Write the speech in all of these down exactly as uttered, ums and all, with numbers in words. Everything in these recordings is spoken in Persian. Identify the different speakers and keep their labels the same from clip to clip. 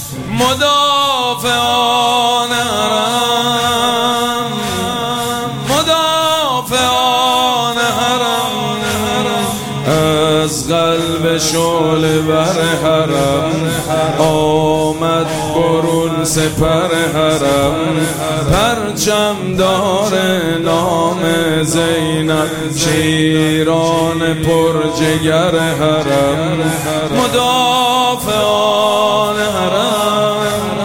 Speaker 1: مدافعان حرم، مدافعان حرم، از قلب شعله بر حرم آمد برون سپر حرم. پرچم دار نام زینب، شیران پرجگر حرم. مدافعان حرم،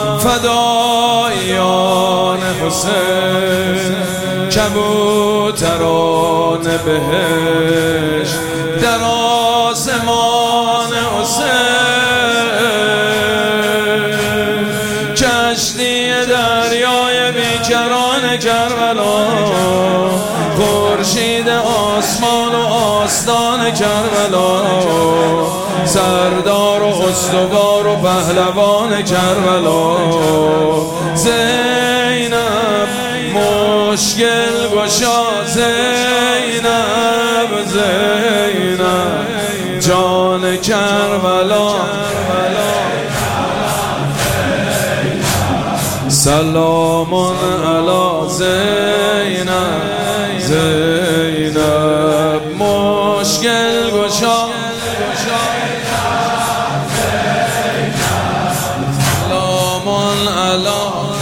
Speaker 1: فدایان حسین، کبوتران بهشت در آسمان حسین. کشتی دریای بیکران کربلا، خورشید آسمان و آستان کربلا، سردار و استوار و پهلوان کربلا. زینب مشکل گشا، زینب زینب جان کربلا. سلام علی زینب زینب مشکل گشا. سلام علی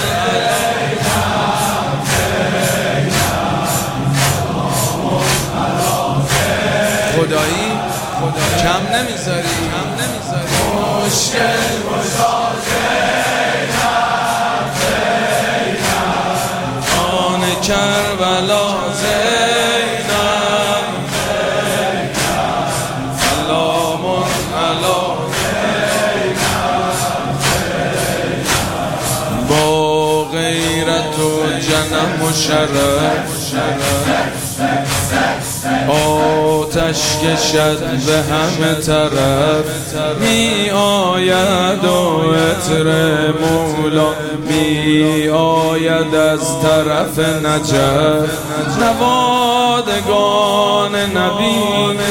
Speaker 1: خدایی کم نمیذاری، کم نمیذاری. مشکل گشا کربلا. زینب سلام علی با غیرت و جنم و شرف، آتش کشد به همه طرف. می آید و عطر مولا، می آید از طرف نجف. نوادگان نبی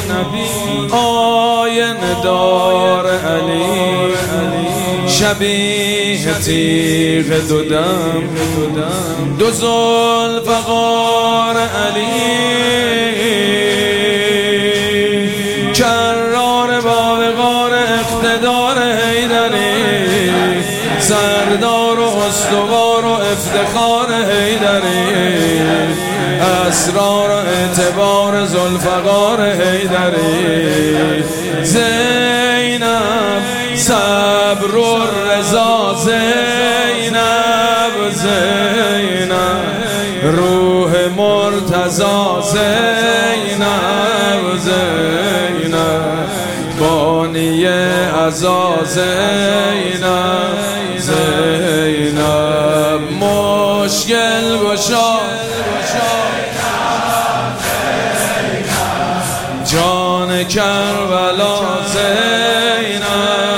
Speaker 1: آینه دار علی، شبیه تیغ دو دم، دو ذوالفقار علی. کرار با وقار اقتدار حیدری، سردار و استوار و افتخار حیدری، اسرار و اعتبار ذوالفقار حیدری. زینب صبر و رضا، زینب زینب روح مرتضی، زینب زینب بانی عزا، زینب زینب مشکل گشا. جان کربلا، زینب